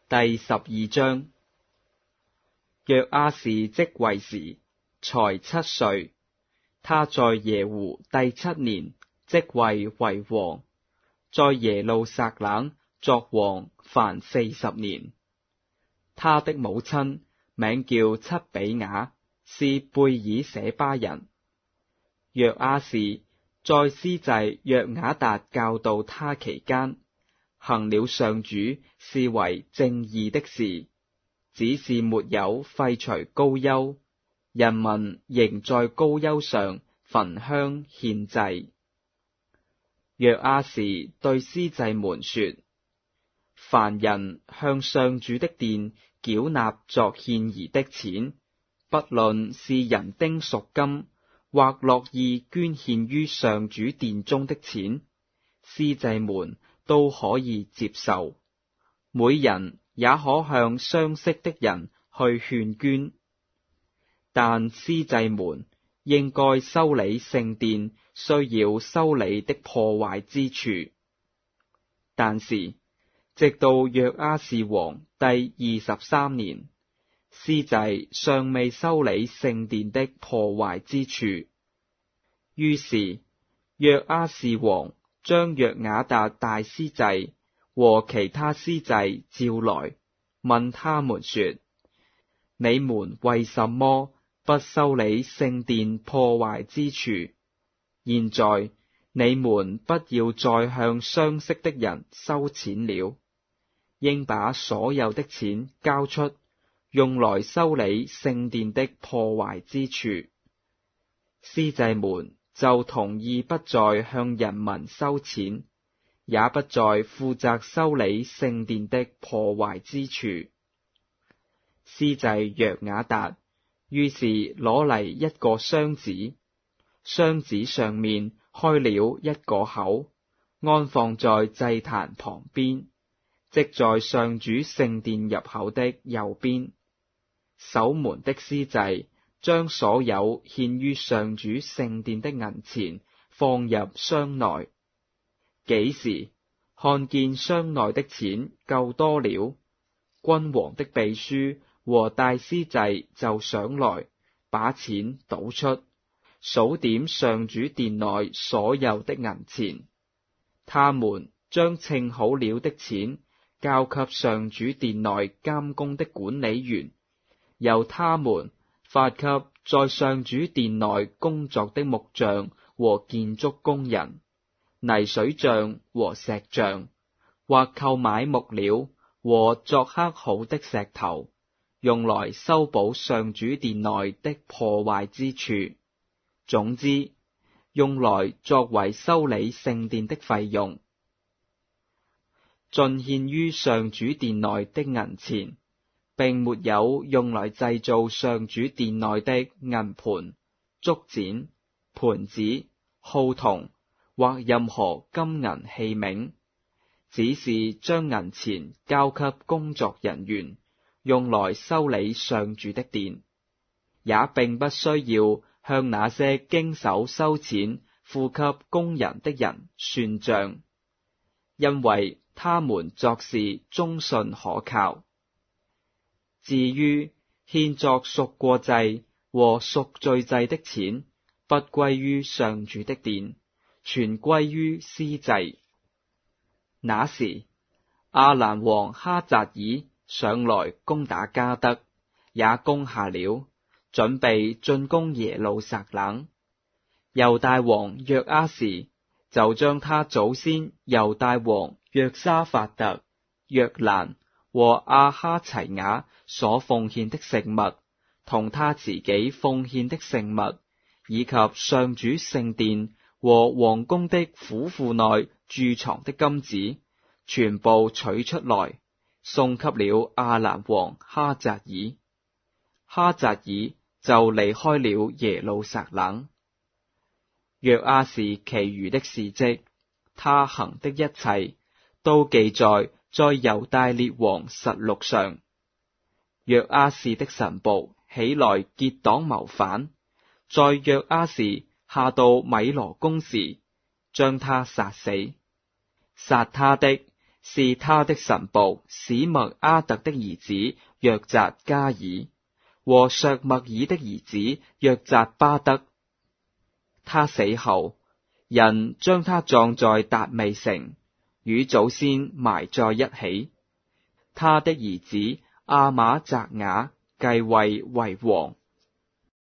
第12章。約阿士即位時才7歲，他在耶胡第7年即位為王，在耶路撒冷作王凡40年。他的母親名叫漆比雅，是貝爾舍巴人。約阿士在司祭約雅達教導他期間，行了上主視為正義的事，只是沒有廢除膏油，人民仍在膏油上焚香獻祭。約阿士對司祭們說：凡人向上主的殿繳納作獻儀的錢，不論是人丁贖金，或樂意捐獻於上主殿中的錢，司祭們都可以接受，每人也可向相識的人去勸捐。但司祭們應該修理聖殿需要修理的破壞之處。但是直到約阿士王第23年，司祭尚未修理聖殿的破壞之處。於是約阿士王將約雅達大司祭和其他司祭召來，問他們說：你們為什麼不修理聖殿破壞之處？現在你們不要再向相識的人收錢了，應把所有的錢交出，用來修理聖殿的破壞之處。司祭們就同意不再向人民收錢，也不再負責修理聖殿的破壞之處。司祭約雅達於是攞嚟一個箱子，箱子上面開了一個口，安放在祭壇旁邊，即在上主聖殿入口的右邊。守門的司祭將所有獻於上主聖殿的銀錢放入箱內。幾時看見箱內的錢夠多了，君王的秘書和大司祭就上來，把錢倒出，數點上主殿內所有的銀錢。他們將稱好了的錢交給上主殿內監工的管理員，由他們發給在上主殿內工作的木匠和建築工人、泥水匠和石匠，或購買木料和鑿刻好的石頭，用來修補上主殿內的破壞之處。總之，用來作為修理聖殿的費用。進獻於上主殿內的銀錢，並沒有用來製造上主殿內的銀盤、竹剪、盤子、號筒或任何金銀器皿，只是將銀錢交給工作人員，用來修理上主的殿，也並不需要向那些經手收錢付給工人的人算賬，因為他們作事忠信可靠。至於獻作贖過祭和贖罪祭的錢，不歸於上主的殿，全歸於司祭。那時亞蘭王哈匝爾上來攻打迦得，也攻下了，準備進攻耶路撒冷。猶大王約阿士就將他祖先猶大王約沙法特、約蘭和亞哈齊雅所奉獻的聖物，同他自己奉獻的聖物，以及上主聖殿和王宮的府庫內贮藏的金子，全部取出來，送給了亞蘭王哈匝爾。哈匝爾就離開了耶路撒冷。約阿士其餘的事蹟，他行的一切，都記載在猶大列王實錄上。約阿士的臣僕起來結黨謀反，在約阿士下到米羅宮時，將他殺死。殺他的是他的臣僕史默阿特的兒子約匝加爾和削默爾的兒子約匝巴德。他死後，人將他葬在達味城，與祖先埋在一起。他的兒子阿瑪澤雅繼位為王。